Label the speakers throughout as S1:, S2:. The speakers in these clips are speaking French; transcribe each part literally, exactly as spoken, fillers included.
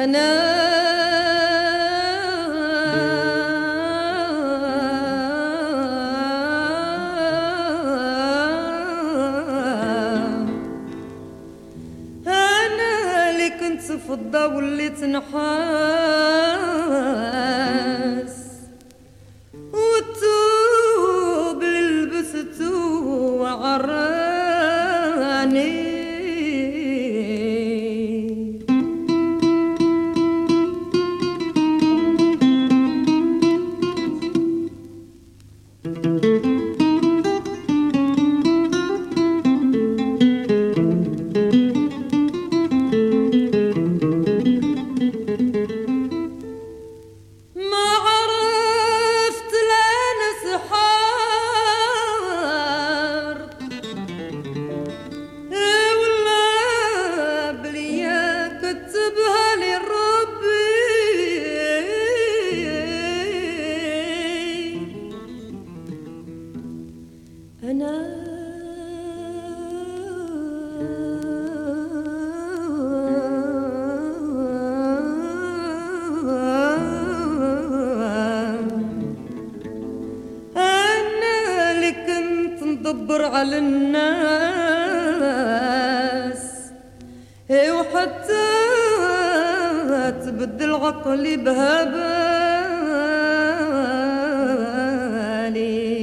S1: فضة وليت نحاس والثوب اللي لبسته عراني ندبر على الناس وحتى تبدل عقلي بهبالي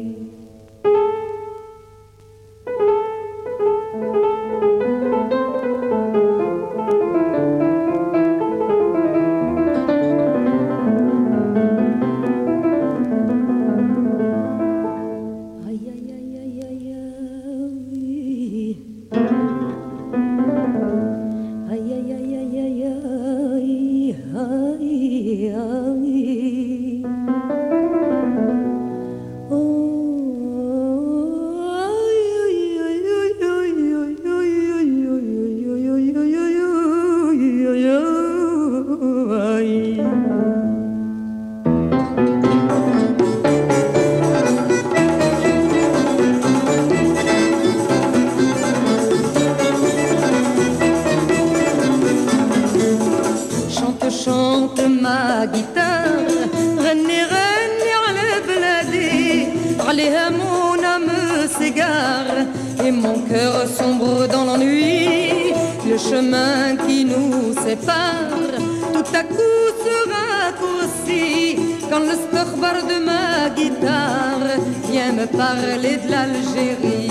S1: et mon cœur sombre dans l'ennui. Le chemin qui nous sépare tout à coup se raccourcit quand le storbar de ma guitare vient me parler de l'Algérie.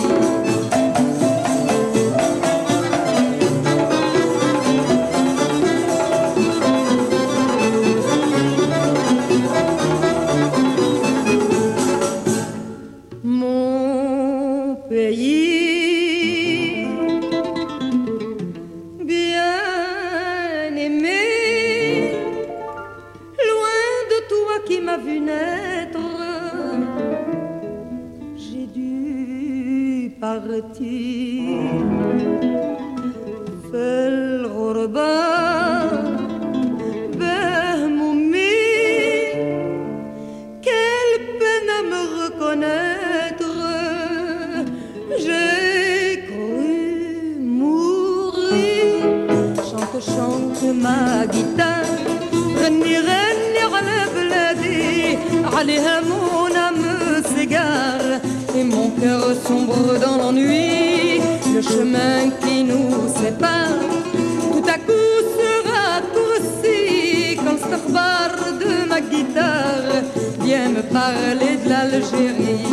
S1: Et mon cœur sombre dans l'ennui. Le chemin qui nous sépare tout à coup se raccourcit quand le storbar de ma guitare vient me parler de l'Algérie.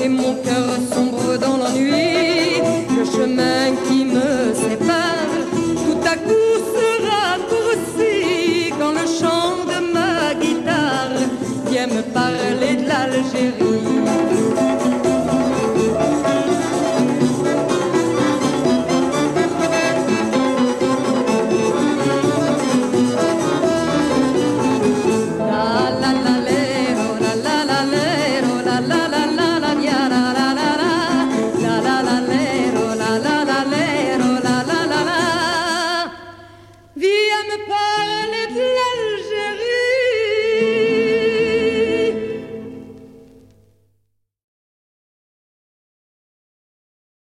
S1: et mon cœur